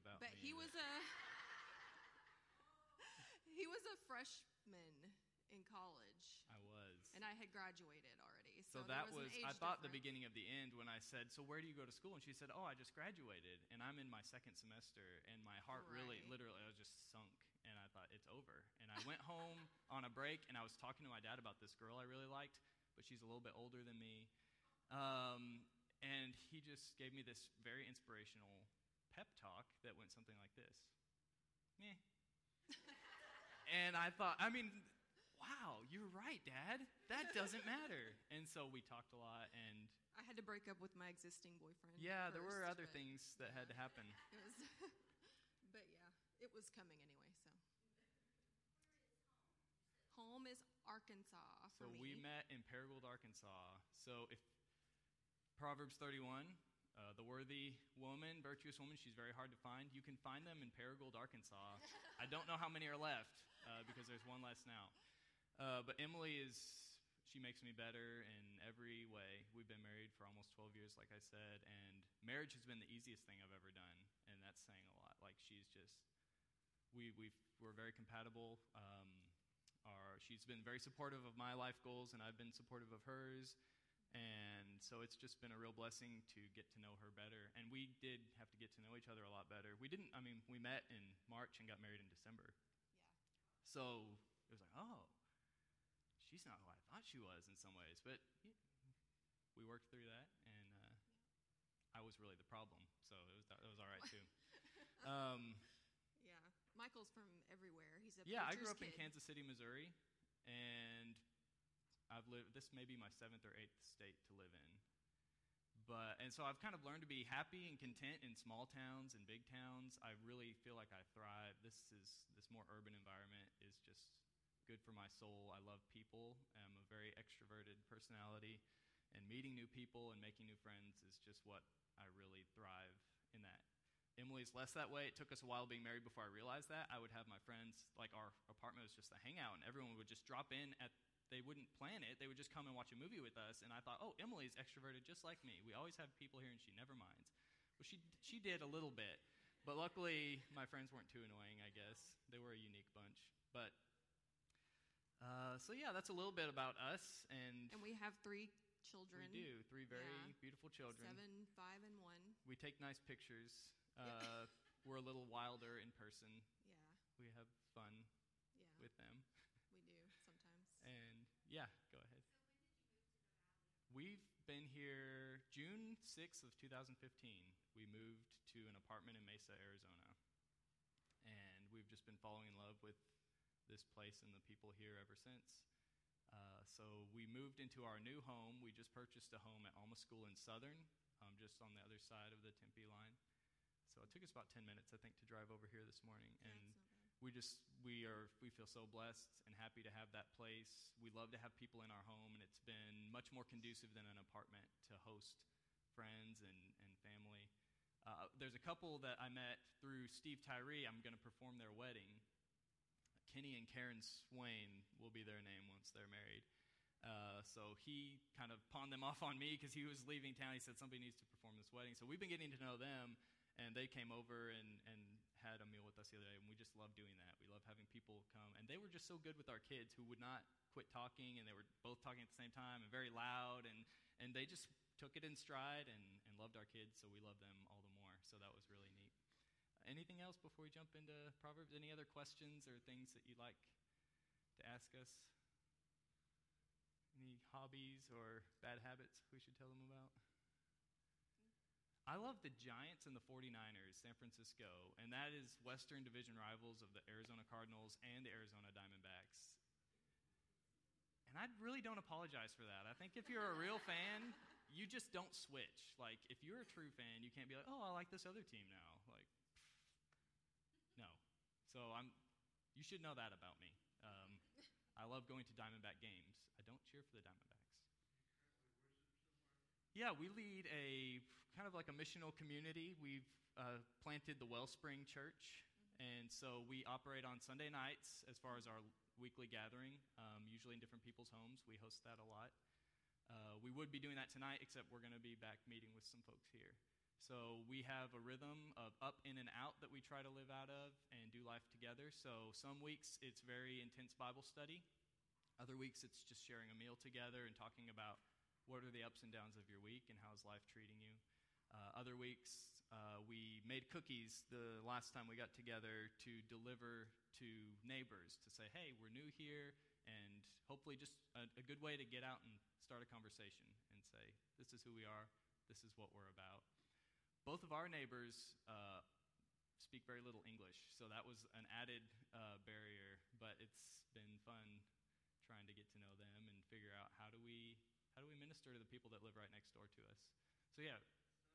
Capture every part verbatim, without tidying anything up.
about But me. he was a he was a freshman in college. I was. And I had graduated already. So, So there that was, an was, age I thought the difference. beginning of the end when I said, so where do you go to school? And she said, oh, I just graduated, and I'm in my second semester, and my heart really, Right. literally, I was just sunk, and I thought, it's over. And I went home on a break, and I was talking to my dad about this girl I really liked, but she's a little bit older than me. Um, and he just gave me this very inspirational pep talk that went something like this. Meh. And I thought, I mean... wow, you're right, Dad. That doesn't matter. And so we talked a lot, and... I had to break up with my existing boyfriend. Yeah, first, there were other but, things that yeah. had to happen. It was, but yeah, it was coming anyway, so. Home is Arkansas for So me. we met in Paragould, Arkansas. So if Proverbs thirty-one, uh, the worthy woman, virtuous woman, she's very hard to find. You can find them in Paragould, Arkansas. I don't know how many are left, uh, because there's one less now. Uh, but Emily is, she makes me better in every way. We've been married for almost twelve years, like I said, and marriage has been the easiest thing I've ever done, and that's saying a lot. Like, she's just, we, we've, we're very compatible. Um, our, she's been very supportive of my life goals, and I've been supportive of hers, and so it's just been a real blessing to get to know her better. And we did have to get to know each other a lot better. We didn't, I mean, we met in March and got married in December. Yeah. So it was like, oh, she's not who I thought she was in some ways, but yeah, we worked through that, and uh, yeah. I was really the problem, so it was it was all right too. um, yeah, Michael's from everywhere. He's a yeah. I preacher's grew up kid. in Kansas City, Missouri, and I've lived. This may be my seventh or eighth state to live in, but and so I've kind of learned to be happy and content in small towns and big towns. I really feel like I thrive. This is this more urban environment is just good for my soul. I love people. I'm a very extroverted personality, and meeting new people and making new friends is just what I really thrive in that. Emily's less that way. It took us a while being married before I realized that. I would have my friends, like our apartment was just a hangout, and everyone would just drop in at, they wouldn't plan it. They would just come and watch a movie with us, and I thought, oh, Emily's extroverted just like me. We always have people here, and she never minds. Well, she, she did a little bit, but luckily my friends weren't too annoying, I guess. They were a unique bunch. But Uh, so yeah, that's a little bit about us, and And we have three children. we do three very Yeah. beautiful children. Seven, five, and one. We take nice pictures. Uh, Yeah. We're a little wilder in person. Yeah, We have fun yeah, with them, we do sometimes. and yeah, go ahead. We've been here June sixth of two thousand fifteen. We moved to an apartment in Mesa, Arizona, and we've just been falling in love with this place and the people here ever since. Uh, so we moved into our new home. We just purchased a home at Alma School in Southern, um, just on the other side of the Tempe line. So it took us about ten minutes, I think, to drive over here this morning. Yeah, and it's not bad. we just we are we feel so blessed and happy to have that place. We love to have people in our home, and it's been much more conducive than an apartment to host friends and, and family. Uh, there's a couple that I met through Steve Tyree. I'm going to perform their wedding. Kenny and Karen Swain will be their name once they're married. Uh, so he kind of pawned them off on me because he was leaving town. He said somebody needs to perform this wedding. So we've been getting to know them, and they came over and, and had a meal with us the other day, and we just love doing that. We love having people come. And they were just so good with our kids who would not quit talking, and they were both talking at the same time and very loud, and, and they just took it in stride and, and loved our kids, so we love them all the more. So that was really neat. Anything else before we jump into Proverbs? Any other questions or things that you'd like to ask us? Any hobbies or bad habits we should tell them about? I love the Giants and the forty-niners, San Francisco, and that is Western Division rivals of the Arizona Cardinals and the Arizona Diamondbacks. And I really don't apologize for that. I think if you're a real fan, you just don't switch. Like, if you're a true fan, you can't be like, oh, I like this other team now. Like, no. So I'm. You should know that about me. Um, I love going to Diamondback games. I don't cheer for the Diamondbacks. Yeah, we lead a kind of like a missional community. We've uh, planted the Wellspring Church, and so we operate on Sunday nights as far as our weekly gathering, um, usually in different people's homes. We host that a lot. Uh, we would be doing that tonight, except we're going to be back meeting with some folks here. So we have a rhythm of up, in, and out that we try to live out of and do life together. So some weeks it's very intense Bible study. Other weeks it's just sharing a meal together and talking about what are the ups and downs of your week and how's life treating you. Uh, other weeks uh, we made cookies the last time we got together to deliver to neighbors to say, hey, we're new here, and hopefully just a, a good way to get out and start a conversation and say, this is who we are, this is what we're about. Both of our neighbors uh, speak very little English, so that was an added uh, barrier, but it's been fun trying to get to know them and figure out how do we how do we minister to the people that live right next door to us. So yeah.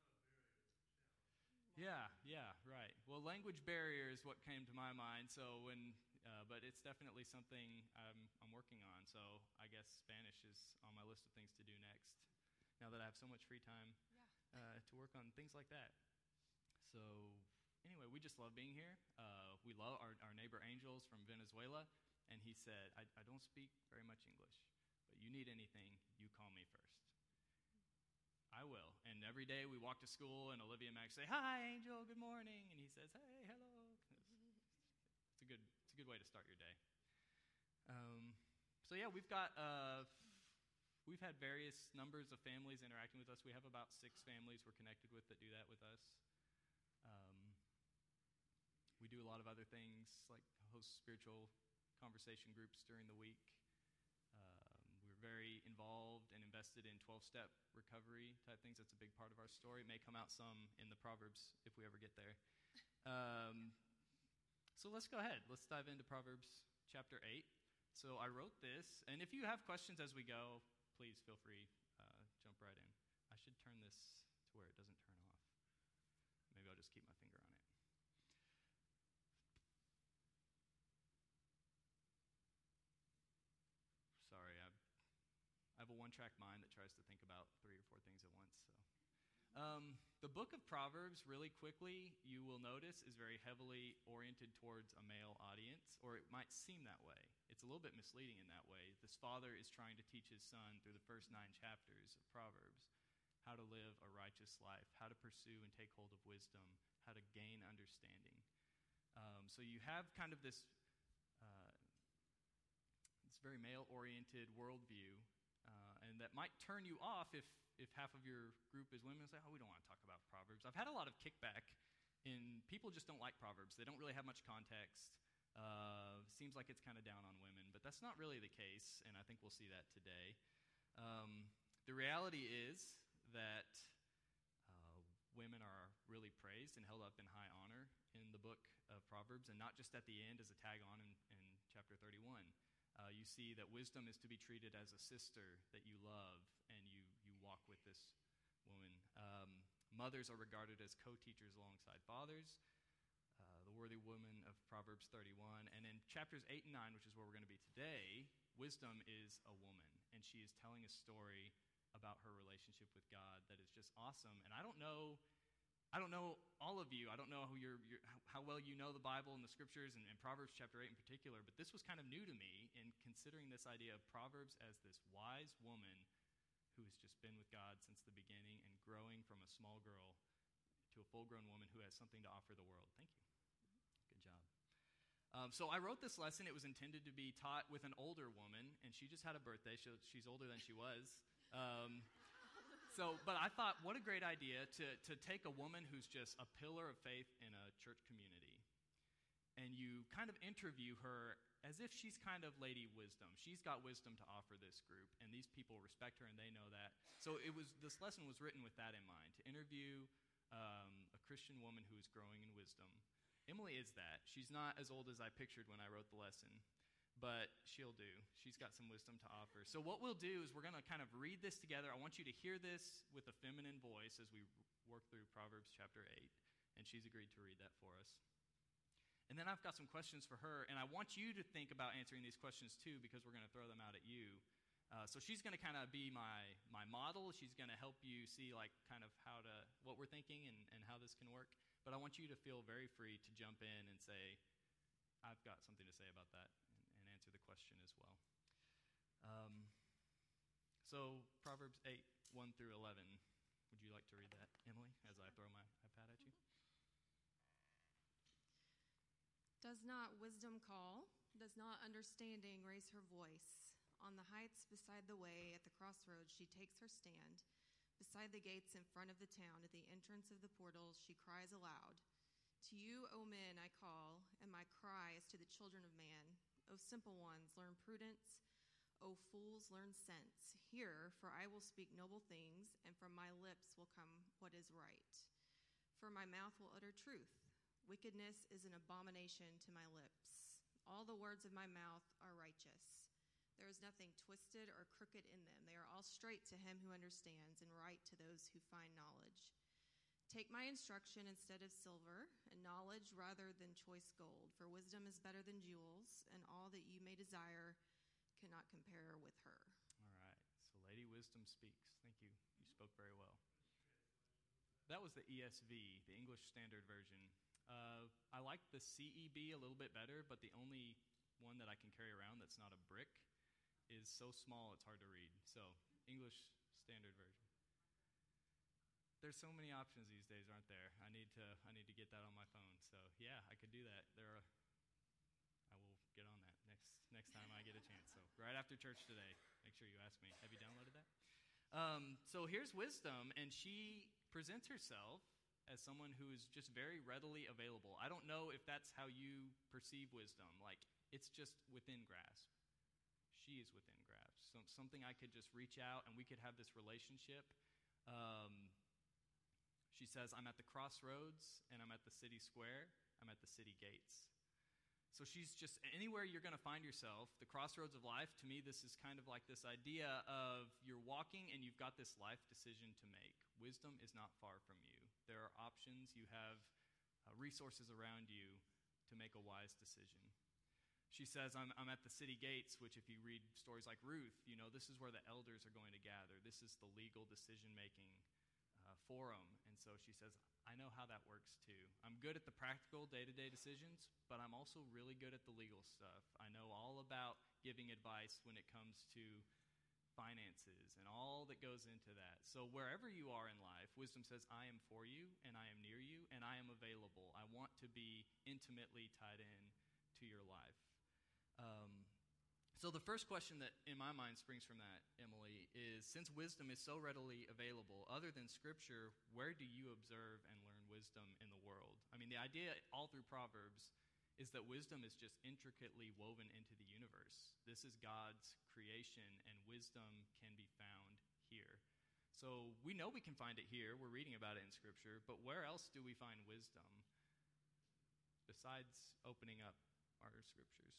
Yeah, yeah, right. Well, language barrier is what came to my mind. So when, uh, but it's definitely something I'm, I'm working on. So I guess Spanish is on my list of things to do next. Now that I have so much free time Yeah. uh, to work on things like that. So anyway, we just love being here. Uh, we love our, our neighbor Angels from Venezuela, and he said, I, I don't speak very much English, but you need anything, you call me first. I will. And every day we walk to school, and Olivia and Max say, hi, Angel, good morning. And he says, hey, hello. It's, it's, a, good, it's a good way to start your day. Um, so, yeah, we've got, uh, we've had various numbers of families interacting with us. We have about six families we're connected with that do that with us. Um, we do a lot of other things, like host spiritual conversation groups during the week. Very involved and invested in twelve-step recovery type things. That's a big part of our story. It may come out some in the Proverbs if we ever get there. Um, so let's go ahead. Let's dive into Proverbs chapter eight. So I wrote this, and if you have questions as we go, please feel free, uh, jump right in. I should turn this to where it doesn't turn off. Maybe I'll just keep my finger on it. Sorry, I I have a one-track mind that tries to think about three or four things at once. So, um, the book of Proverbs, really quickly, you will notice, is very heavily oriented towards a male audience, or it might seem that way. It's a little bit misleading in that way. This father is trying to teach his son through the first nine chapters of Proverbs how to live a righteous life, how to pursue and take hold of wisdom, how to gain understanding. Um, so you have kind of this, uh, this very male-oriented worldview. Uh, and that might turn you off if, if half of your group is women and say, oh, we don't want to talk about Proverbs. I've had a lot of kickback in people just don't like Proverbs. They don't really have much context. Uh, seems like it's kind of down on women, but that's not really the case, and I think we'll see that today. Um, the reality is that uh, women are really praised and held up in high honor in the book of Proverbs, and not just at the end as a tag on in, in chapter thirty-one. Uh, you see that wisdom is to be treated as a sister that you love, and you, you walk with this woman. Um, mothers are regarded as co-teachers alongside fathers, uh, the worthy woman of Proverbs thirty-one. And in chapters eight and nine, which is where we're going to be today, wisdom is a woman, and she is telling a story about her relationship with God that is just awesome. And I don't know... I don't know all of you. I don't know who you're, you're, how well you know the Bible and the Scriptures, and, and Proverbs chapter eight in particular, but this was kind of new to me in considering this idea of Proverbs as this wise woman who has just been with God since the beginning and growing from a small girl to a full-grown woman who has something to offer the world. Thank you. Good job. Um, so I wrote this lesson. It was intended to be taught with an older woman, and she just had a birthday, so she's older than she was. Um, So, but I thought, what a great idea to, to take a woman who's just a pillar of faith in a church community, and you kind of interview her as if she's kind of Lady Wisdom. She's got wisdom to offer this group, and these people respect her, and they know that. So it was this lesson was written with that in mind, to interview um, a Christian woman who is growing in wisdom. Emily is that. She's not as old as I pictured when I wrote the lesson, but she'll do. She's got some wisdom to offer. So what we'll do is we're going to kind of read this together. I want you to hear this with a feminine voice as we work through Proverbs chapter eight, and she's agreed to read that for us. And then I've got some questions for her, and I want you to think about answering these questions too, because we're going to throw them out at you. Uh, so she's going to kind of be my my model. She's going to help you see like kind of how to what we're thinking and, and how this can work. But I want you to feel very free to jump in and say, I've got something to say about that. Answer the question as well. Um, so Proverbs eight, one through eleven. Would you like to read that, Emily, as I throw my iPad at you? Does not wisdom call? Does not understanding raise her voice? On the heights beside the way, at the crossroads, she takes her stand. Beside the gates in front of the town, at the entrance of the portals, she cries aloud. To you, O men, I call, and my cry is to the children of man. O simple ones, learn prudence. O fools, learn sense. Hear, for I will speak noble things, and from my lips will come what is right. For my mouth will utter truth. Wickedness is an abomination to my lips. All the words of my mouth are righteous. There is nothing twisted or crooked in them. They are all straight to him who understands, and right to those who find knowledge. Take my instruction instead of silver, and knowledge rather than choice gold, for wisdom is better than jewels, and all that you may desire cannot compare with her. All right. So Lady Wisdom speaks. Thank you. You spoke very well. That was the E S V, the English Standard Version. Uh, I like the C E B a little bit better, but the only one that I can carry around that's not a brick is so small it's hard to read. So, English Standard Version. There's so many options these days, aren't there? I need to I need to get that on my phone. So, yeah, I could do that. There are I will get on that next next time I get a chance. So, right after church today, make sure you ask me, have you downloaded that? Um, so, here's Wisdom, and she presents herself as someone who is just very readily available. I don't know if that's how you perceive wisdom. Like, it's just within grasp. She is within grasp. So, something I could just reach out and we could have this relationship. Um, she says, I'm at the crossroads and I'm at the city square. I'm at the city gates. So she's just anywhere you're going to find yourself, the crossroads of life. To me, this is kind of like this idea of you're walking and you've got this life decision to make. Wisdom is not far from you. There are options. You have uh, resources around you to make a wise decision. She says, I'm, I'm at the city gates, which if you read stories like Ruth, you know, this is where the elders are going to gather. This is the legal decision-making uh, forum. And so she says, I know how that works too. I'm good at the practical day-to-day decisions, but I'm also really good at the legal stuff. I know all about giving advice when it comes to finances and all that goes into that. So wherever you are in life, wisdom says, I am for you and I am near you and I am available. I want to be intimately tied in to your life. Um, so the first question that in my mind springs from that, Emily, is since wisdom is so readily available, other than Scripture, where do you observe and learn wisdom in the world? I mean, the idea all through Proverbs is that wisdom is just intricately woven into the universe. This is God's creation, and wisdom can be found here. So we know we can find it here. We're reading about it in Scripture, but where else do we find wisdom besides opening up our Scriptures?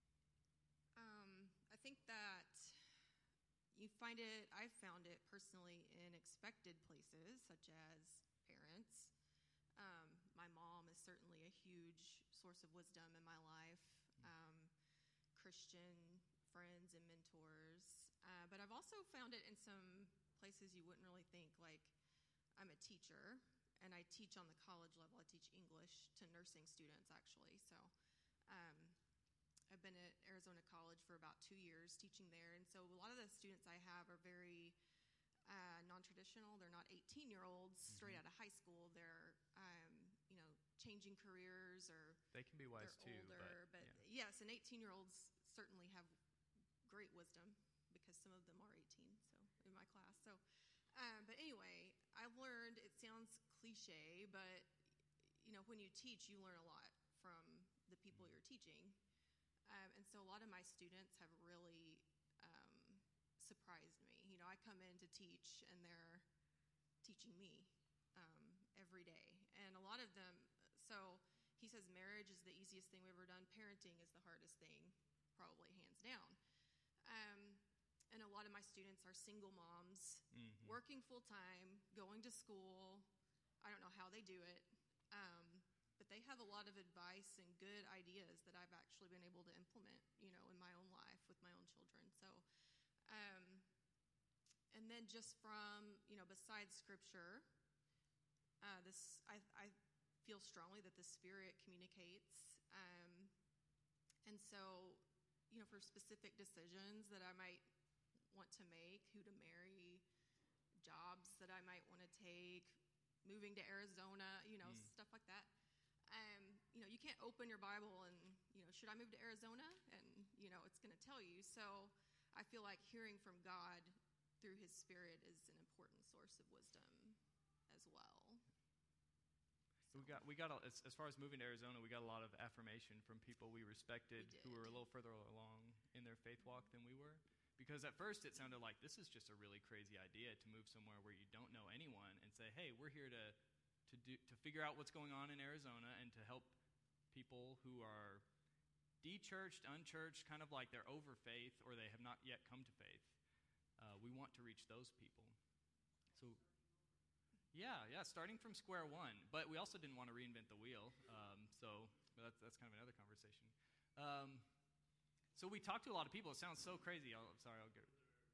Um, I think that you find it, I've found it personally in expected places, such as parents. Um, my mom is certainly a huge source of wisdom in my life, um, Christian friends and mentors. Uh, but I've also found it in some places you wouldn't really think, like I'm a teacher, and I teach on the college level. I teach English to nursing students, actually. So um, I've been at Arizona College for about two years teaching there. And so a lot of the students I have are very uh, non-traditional. They're not eighteen-year-olds mm-hmm. straight out of high school. They're, um, you know, changing careers or they can be wise they're too. older. But, but yeah. yes, and eighteen-year-olds certainly have great wisdom because some of them are eighteen, so in my class. So, um, but anyway, I've learned, it sounds cliche, but, you know, when you teach, you learn a lot from the people mm-hmm. you're teaching. Um, and so a lot of my students have really um, surprised me. You know, I come in to teach, and they're teaching me um, every day. And a lot of them, so he says marriage is the easiest thing we've ever done. Parenting is the hardest thing, probably hands down. Um, and a lot of my students are single moms, mm-hmm. working full-time, going to school. I don't know how they do it. Um But they have a lot of advice and good ideas that I've actually been able to implement, you know, in my own life with my own children. So, um, and then just from, you know, besides Scripture, uh, this I, I feel strongly that the Spirit communicates. Um, and so, you know, for specific decisions that I might want to make, who to marry, jobs that I might want to take, moving to Arizona, you know, mm. stuff like that. Um, you know, you can't can't open your Bible and, you know, should I move to Arizona? And, you know, it's going to tell you. So I feel like hearing from God through his Spirit is an important source of wisdom as well. So we got, we got a, as, as far as moving to Arizona, we got a lot of affirmation from people we respected We who were a did. little further along in their faith walk than we were. Because at first it sounded like this is just a really crazy idea to move somewhere where you don't know anyone and say, hey, we're here to, to, do, to figure out what's going on in Arizona and to help people who are de-churched, unchurched, kind of like they're over faith or they have not yet come to faith. Uh, we want to reach those people. So, yeah, yeah, starting from square one. But we also didn't want to reinvent the wheel. Um, so but that's, that's kind of another conversation. Um, so we talked to a lot of people. It sounds so crazy. I'll, I'm sorry, I'll get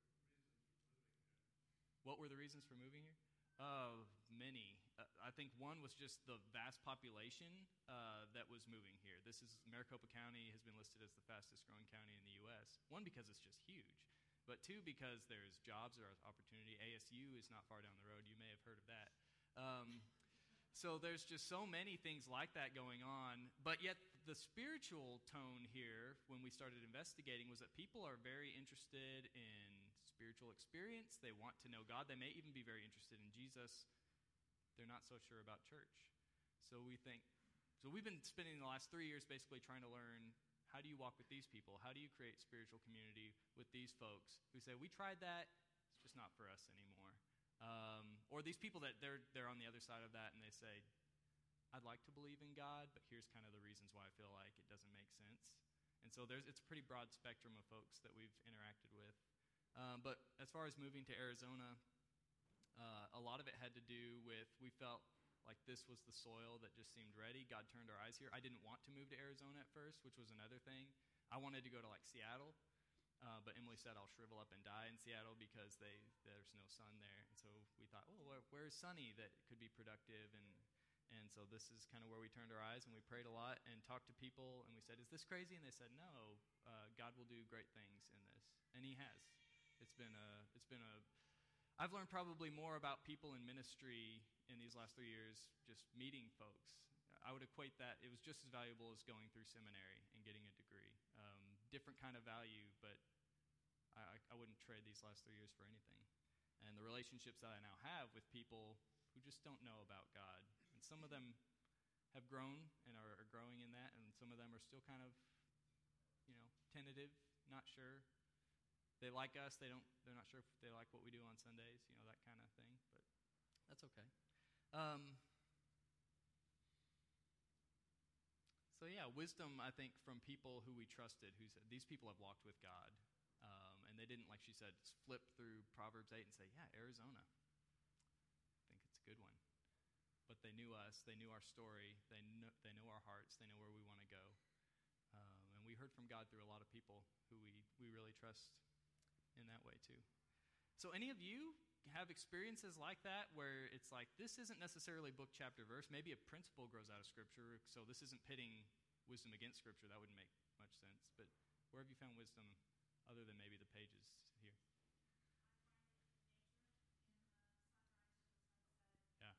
What were the reasons for moving here? Uh, many. Uh, I think one was just the vast population uh, that was moving here. This is Maricopa County has been listed as the fastest growing county in the U S. One, because it's just huge. But two, because there's jobs or opportunity. A S U is not far down the road. You may have heard of that. Um, so there's just so many things like that going on. But yet the spiritual tone here, when we started investigating, was that people are very interested in spiritual experience. They want to know God. They may even be very interested in Jesus. They're not so sure about church. So we think, so we've been spending the last three years basically trying to learn, how do you walk with these people? How do you create spiritual community with these folks who say, we tried that, it's just not for us anymore. Um, or these people that they're, they're on the other side of that and they say, I'd like to believe in God, but here's kind of the reasons why I feel like it doesn't make sense. And so there's it's a pretty broad spectrum of folks that we've interacted with. Um, but as far as moving to Arizona, uh, a lot of it had to do with, we felt like this was the soil that just seemed ready. God turned our eyes here. I didn't want to move to Arizona at first, which was another thing. I wanted to go to like Seattle, uh, but Emily said I'll shrivel up and die in Seattle because they there's no sun there. And so we thought, oh, where, where's sunny that could be productive? And and so this is kind of where we turned our eyes, and we prayed a lot and talked to people, and we said, is this crazy? And they said, no, uh, God will do great things in this, and he has. It's been a it's been a I've learned probably more about people in ministry in these last three years just meeting folks. I would equate that, it was just as valuable as going through seminary and getting a degree. Um, different kind of value, but I, I wouldn't trade these last three years for anything. And the relationships that I now have with people who just don't know about God. And some of them have grown and are, are growing in that, and some of them are still kind of, you know, tentative, not sure. They like us, they don't, they're not sure if they like what we do on Sundays, you know, that kind of thing, but that's okay. Um, so yeah, wisdom, I think, from people who we trusted, who said, these people have walked with God, um, and they didn't, like she said, flip through Proverbs eight and say, yeah, Arizona, I think it's a good one. But they knew us, they knew our story, they know, they know our hearts, they know where we want to go. Um, and we heard from God through a lot of people who we, we really trust in that way too. So any of you have experiences like that where it's like, this isn't necessarily book, chapter, verse. Maybe a principle grows out of Scripture, so this isn't pitting wisdom against Scripture. That wouldn't make much sense. But where have you found wisdom other than maybe the pages here? Yeah.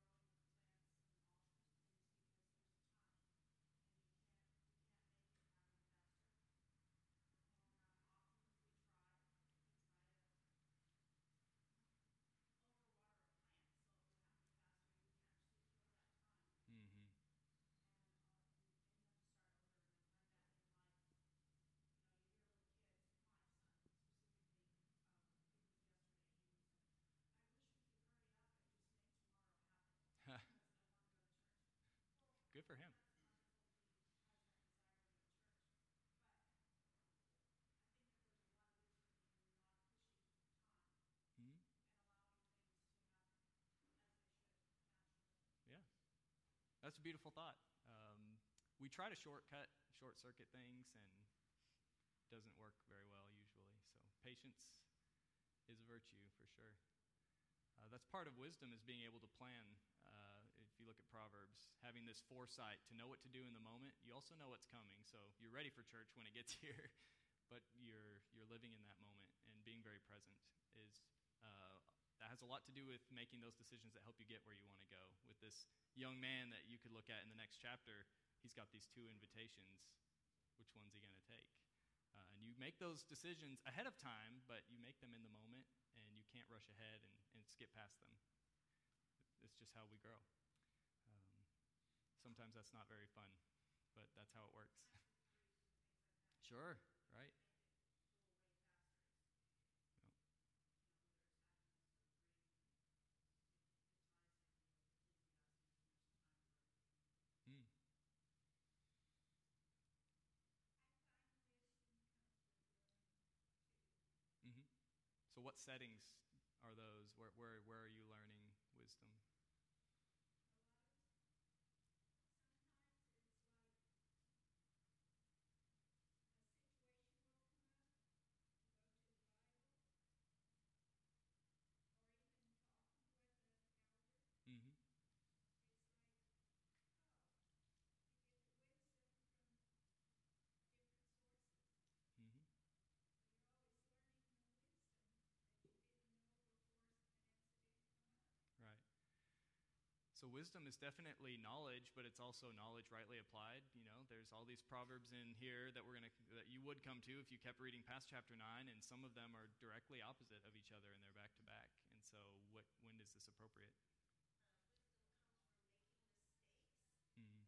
Mm-hmm. Good for him. Mm-hmm. Yeah. That's a beautiful thought. Um, we try to shortcut, short circuit things, and it doesn't work very well usually. So patience is a virtue for sure. Uh, that's part of wisdom, is being able to plan. Uh, if you look at Proverbs, having this foresight to know what to do in the moment, you also know what's coming. So you're ready for church when it gets here, but you're you're living in that moment, and being very present is uh, that has a lot to do with making those decisions that help you get where you want to go. With this young man that you could look at in the next chapter, he's got these two invitations. Which one's he going to take? Uh, and you make those decisions ahead of time, but you make them in the moment, and you can't rush ahead and, and skip past them. It's just how we grow. Um, sometimes that's not very fun, but that's how it works. Sure, right? Mm. Hmm. So, what settings are those? Where, where, where are you learning wisdom? Mm-hmm. Mm-hmm. Right. So wisdom is definitely knowledge, but it's also knowledge rightly applied. You know, there's all these proverbs in here that we're gonna that you would come to if you kept reading past chapter nine, and some of them are directly opposite of each other, and they're back to back. And so, what when is this appropriate? Mm.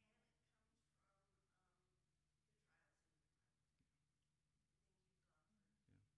Yeah.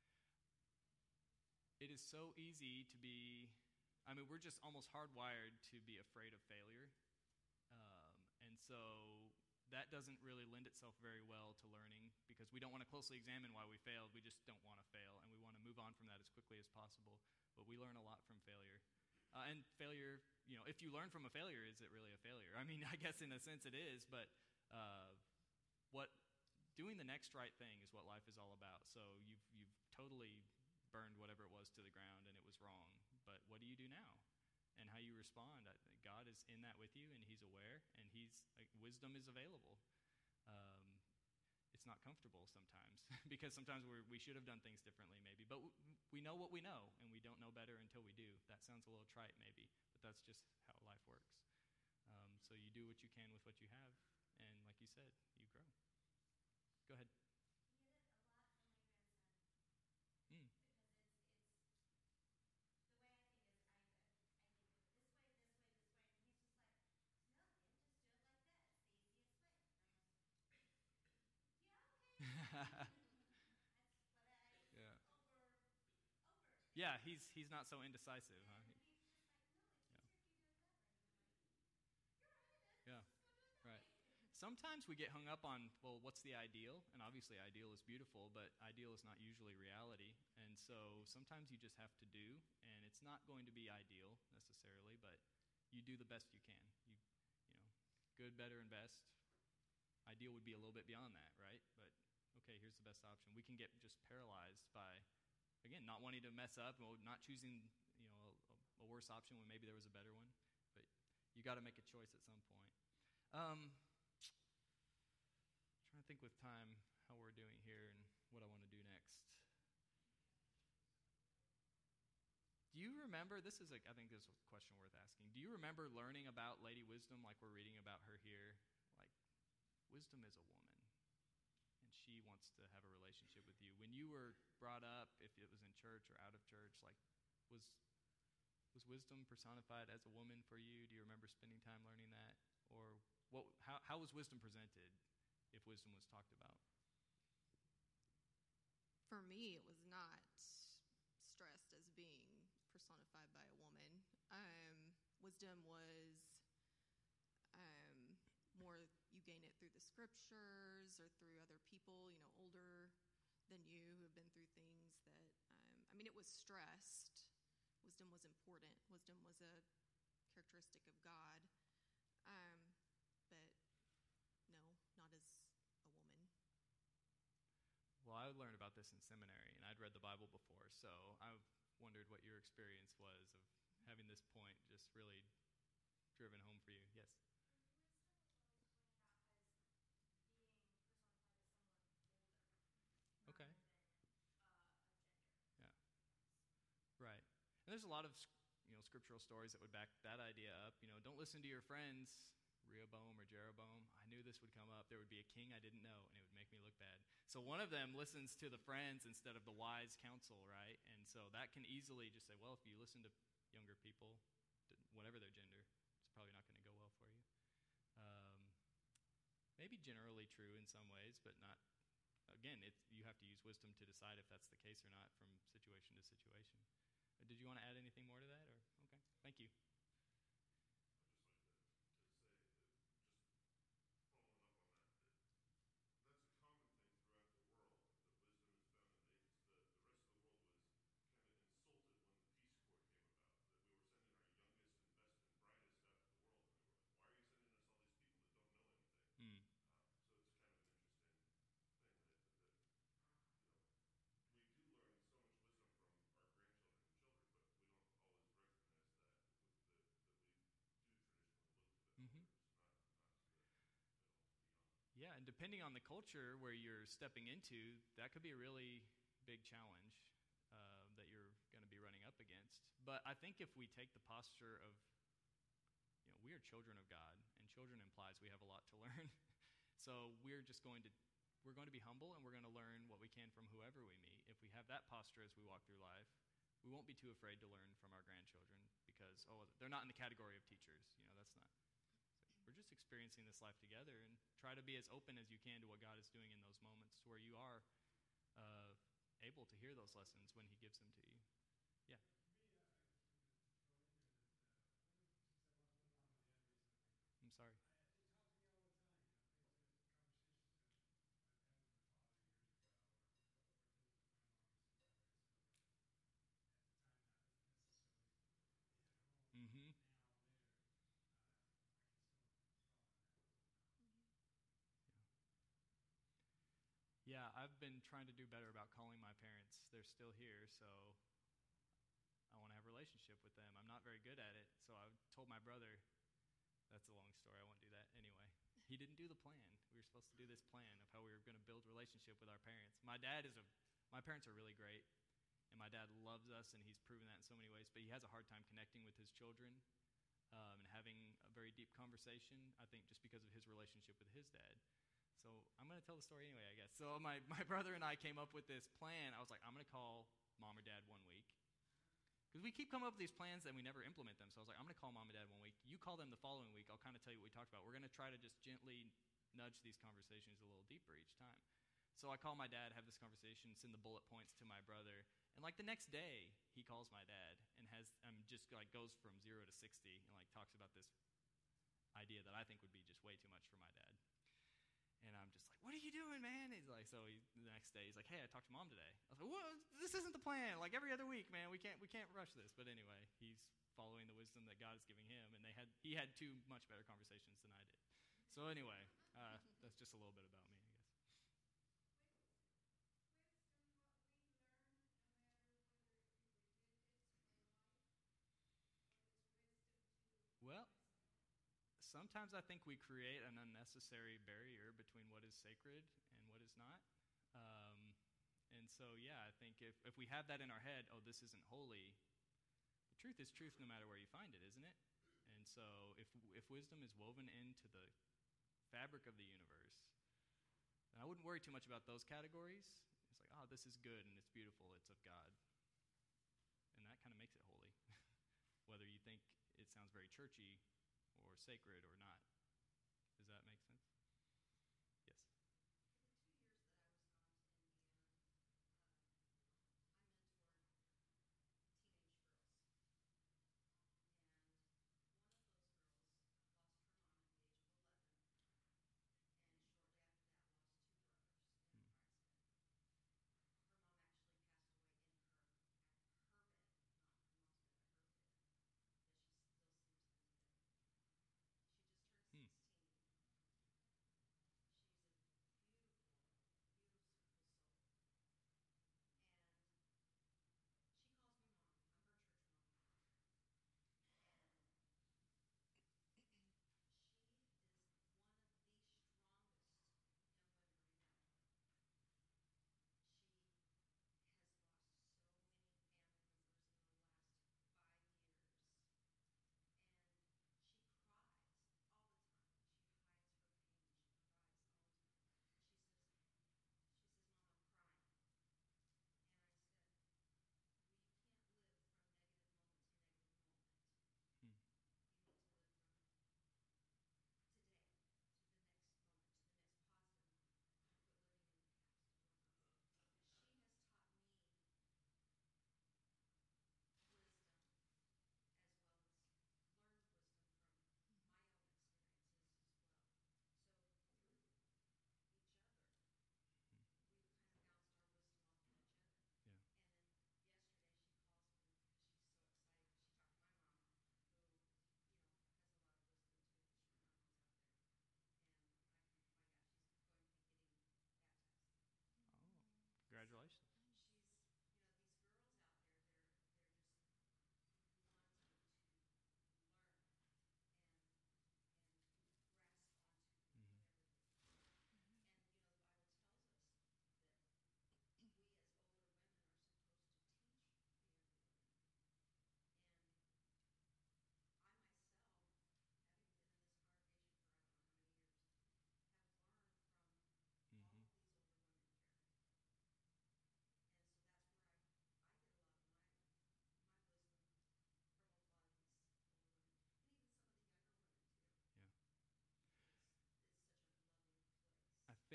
It is so easy to be. I mean, we're just almost hardwired to be afraid of failure. Um, and so that doesn't really lend itself very well to learning because we don't want to closely examine why we failed. We just don't want to fail, and we want to move on from that as quickly as possible. But we learn a lot from failure. Uh, and failure, you know, if you learn from a failure, is it really a failure? I mean, I guess in a sense it is, but uh, what doing the next right thing is what life is all about. So you've you've totally burned whatever it was to the ground, and it was wrong. But what do you do now? And how you respond. God is in that with you, and He's aware, and He's like, wisdom is available. Um, it's not comfortable sometimes because sometimes we we should have done things differently, maybe. But w- we know what we know, and we don't know better until we do. That sounds a little trite, maybe, but that's just how life works. Um, so you do what you can with what you have, and like you said, you grow. Go ahead. Mm. Yeah. Yeah, he's he's not so indecisive, huh? He- yeah. Yeah. Right. Sometimes we get hung up on, well, what's the ideal? And obviously, ideal is beautiful, but ideal is not usually reality. And so sometimes you just have to do, and it's not going to be ideal necessarily, but you do the best you can. You, you know, good, better, and best. Ideal would be a little bit beyond that, right? But okay, here's the best option. We can get just paralyzed by, again, not wanting to mess up, or not choosing, you know, a, a worse option when maybe there was a better one. But you got to make a choice at some point. Um, trying to think with time how we're doing here and what I want to do next. Do you remember, this is a, I think this is a question worth asking. Do you remember learning about Lady Wisdom like we're reading about her here? Like, wisdom is a woman, and she wants to have a relationship with you. When you were brought up, if it was in church or out of church, like, was was wisdom personified as a woman for you? Do you remember spending time learning that? Or what? How, how was wisdom presented if wisdom was talked about? For me, it was not stressed as being personified by a woman. Um, wisdom was um, more you gain it through the scriptures or through other people, you know, older than you who have been through things that, um, I mean, it was stressed. Wisdom was important. Wisdom was a characteristic of God. Um, but no, not as a woman. Well, I learned about this in seminary, and I'd read the Bible before, so I wondered what your experience was of having this point just really driven home for you. Yes? Okay. Yeah. Right. And there's a lot of, you know, scriptural stories that would back that idea up. You know, don't listen to your friends, Rehoboam or Jeroboam. I knew this this would come up. There would be a king I didn't know, and it would make me look bad. So one of them listens to the friends instead of the wise counsel, right? And so that can easily just say, well, if you listen to younger people, whatever their gender, it's probably not going to go well for you. Um, maybe generally true in some ways, but not. Again, it, you have to use wisdom to decide if that's the case or not from situation to situation. Uh, Did you want to add anything more to that? Or okay, thank you. Mm. Mm-hmm. Yeah, and depending on the culture where you're stepping into, that could be a really big challenge uh, that you're going to be running up against. But I think if we take the posture of, you know, we are children of God, and children implies we have a lot to learn. So we're just going to, we're going to be humble, and we're going to learn what we can from whoever we meet. If we have that posture as we walk through life, we won't be too afraid to learn from our grandchildren because, oh, they're not in the category of teachers. You know, that's not. We're just experiencing this life together, and try to be as open as you can to what God is doing in those moments where you are uh, able to hear those lessons when He gives them to you. Yeah. I'm sorry. Mm-hmm. Yeah, I've been trying to do better about calling my parents. They're still here, so I want to have a relationship with them. I'm not very good at it, so I told my brother, that's a long story, I won't do that anyway. He didn't do the plan. We were supposed to do this plan of how we were going to build relationship with our parents. My dad is a, my parents are really great, and my dad loves us, and he's proven that in so many ways, but he has a hard time connecting with his children um, and having a very deep conversation, I think just because of his relationship with his dad. So I'm going to tell the story anyway, I guess. So my, my brother and I came up with this plan. I was like, I'm going to call mom or dad one week. Because we keep coming up with these plans and we never implement them. So I was like, I'm going to call mom and dad one week. You call them the following week. I'll kind of tell you what we talked about. We're going to try to just gently nudge these conversations a little deeper each time. So I call my dad, have this conversation, send the bullet points to my brother. And like the next day, he calls my dad and has um, just like goes from zero to sixty and like talks about this idea that I think would be just way too much for my dad. And I'm just like, what are you doing, man? He's like, so he, the next day, he's like, hey, I talked to mom today. I was like, well, this isn't the plan. Like every other week, man, we can't we can't rush this. But anyway, he's following the wisdom that God is giving him, and they had he had two much better conversations than I did. So anyway, uh, that's just a little bit about me, I guess. Well, sometimes I think we create an unnecessary barrier between what is sacred and what is not. Um, and so, yeah, I think if, if we have that in our head, oh, this isn't holy, the truth is truth no matter where you find it, isn't it? And so if, if wisdom is woven into the fabric of the universe, then I wouldn't worry too much about those categories. It's like, oh, this is good and it's beautiful, it's of God. And that kind of makes it holy, whether you think it sounds very churchy or sacred or not. Does that make sense? Yes. Hmm. Hmm.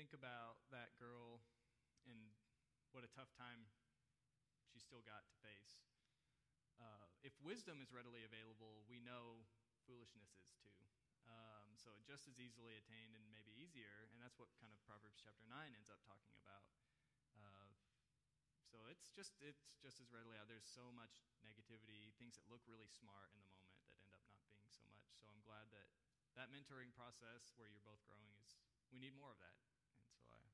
think about that girl and what a tough time she still got to face. Uh, if wisdom is readily available, we know foolishness is too. Um, so just as easily attained and maybe easier, and that's what kind of Proverbs chapter nine ends up talking about. Uh, so it's just it's just as readily out. There's so much negativity, things that look really smart in the moment that end up not being so much. So I'm glad that that mentoring process where you're both growing is, we need more of that. And so I.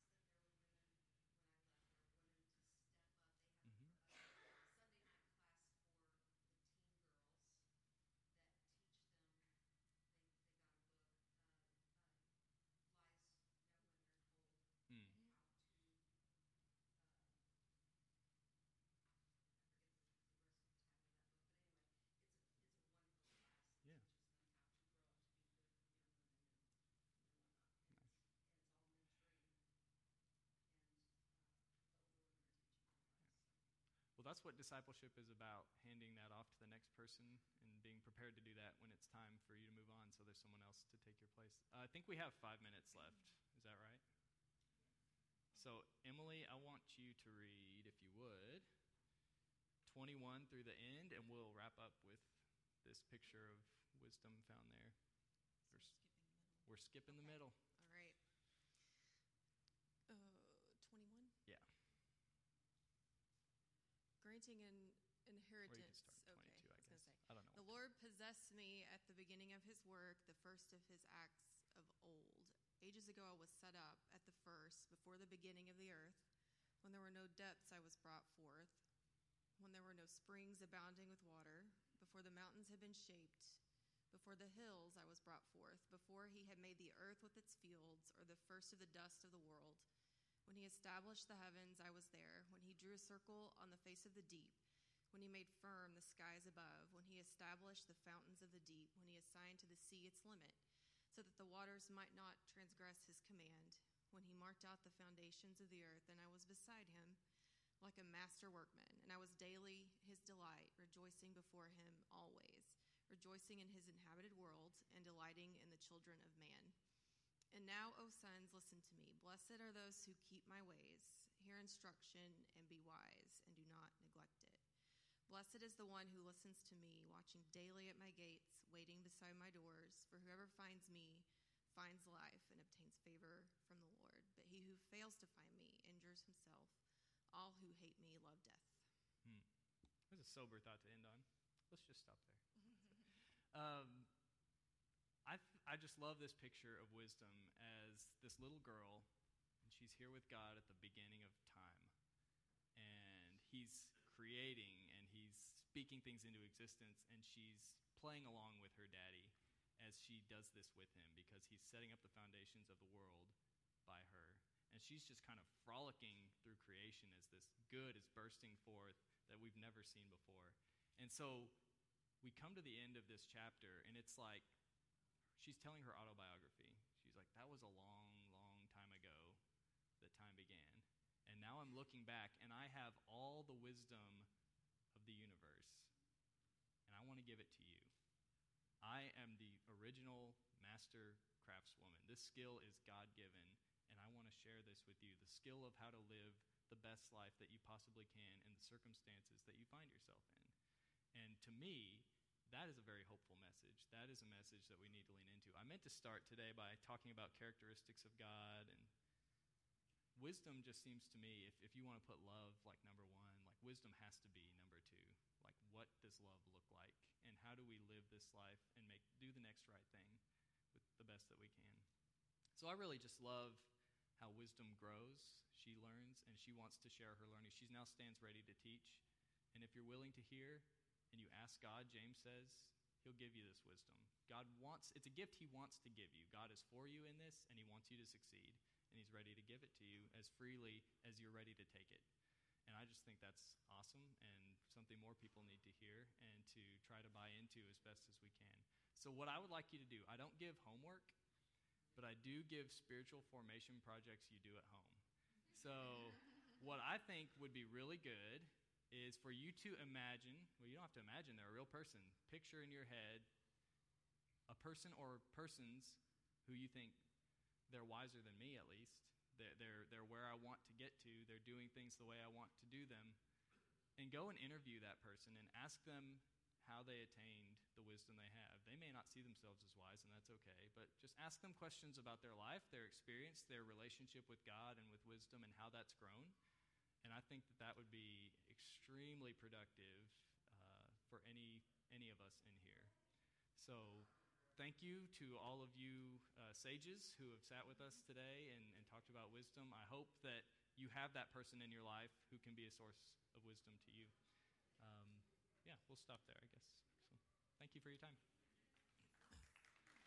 Well, that's what discipleship is about, handing that off to the next person and being prepared to do that when it's time for you to move on so there's someone else to take your place. Uh, I think we have five minutes left. Is that right? So, Emily, I want you to read, if you would, twenty-one through the end, and we'll wrap up with this picture of wisdom found there. So we're, we're skipping we're skipping the middle. the middle. All right. Uh, twenty-one? Yeah. Granting an inheritance. Or you can start twenty-two, okay, I guess. I, I don't know. The Lord possessed me at the beginning of his work, the first of his acts of old. Ages ago I was set up at the first, before the beginning of the earth. When there were no depths I was brought forth. When there were no springs abounding with water. Before the mountains had been shaped. Before the hills I was brought forth. Before he had made the earth with its fields, or the first of the dust of the world. When he established the heavens, I was there. When he drew a circle on the face of the deep. When he made firm the skies above. When he established the fountains of the deep. When he assigned to the sea its limit, so that the waters might not transgress his command. When he marked out the foundations of the earth, and I was beside him like a master workman. And I was daily his delight, rejoicing before him always. Rejoicing in his inhabited world, and delighting in the children of man. And now, O sons, listen to me. Blessed are those who keep my ways. Hear instruction and be wise, and do not neglect it. Blessed is the one who listens to me, watching daily at my gates, waiting beside my doors. For whoever finds me finds life and obtains favor from the Lord. But he who fails to find me injures himself. All who hate me love death. Hmm. That's a sober thought to end on. Let's just stop there. um, I, th- I just love this picture of wisdom as this little girl, and she's here with God at the beginning of time. And he's creating, and he's speaking things into existence, and she's playing along with her daddy as she does this with him, because he's setting up the foundations of the world by her. And she's just kind of frolicking through creation as this good is bursting forth that we've never seen before. And so we come to the end of this chapter, and it's like, she's telling her autobiography. She's like, that was a long, long time ago that time began. And now I'm looking back, and I have all the wisdom of the universe, and I want to give it to you. I am the original master craftswoman. This skill is God-given, and I want to share this with you, the skill of how to live the best life that you possibly can in the circumstances that you find yourself in. And to me, that is a very hopeful message. That is a message that we need to lean into. I meant to start today by talking about characteristics of God, and wisdom just seems to me, if, if you want to put love like number one, like wisdom has to be number two. Like, what does love look like? And how do we live this life and make do the next right thing with the best that we can? So I really just love how wisdom grows. She learns, and she wants to share her learning. She now stands ready to teach. And if you're willing to hear and you ask God, James says, he'll give you this wisdom. God wants, it's a gift he wants to give you. God is for you in this, and he wants you to succeed. And he's ready to give it to you as freely as you're ready to take it. And I just think that's awesome and something more people need to hear and to try to buy into as best as we can. So what I would like you to do, I don't give homework, but I do give spiritual formation projects you do at home. So what I think would be really good is for you to imagine, well, you don't have to imagine, they're a real person. Picture in your head a person or persons who you think they're wiser than me, at least. They're, they're, they're where I want to get to. They're doing things the way I want to do them. And go and interview that person and ask them how they attained the wisdom they have. They may not see themselves as wise, and that's okay, but just ask them questions about their life, their experience, their relationship with God and with wisdom, and how that's grown. And I think that that would be extremely productive uh, for any any of us in here. So thank you to all of you uh, sages who have sat with us today and, and talked about wisdom. I hope that you have that person in your life who can be a source of wisdom to you. Um, yeah, we'll stop there, I guess. So thank you for your time.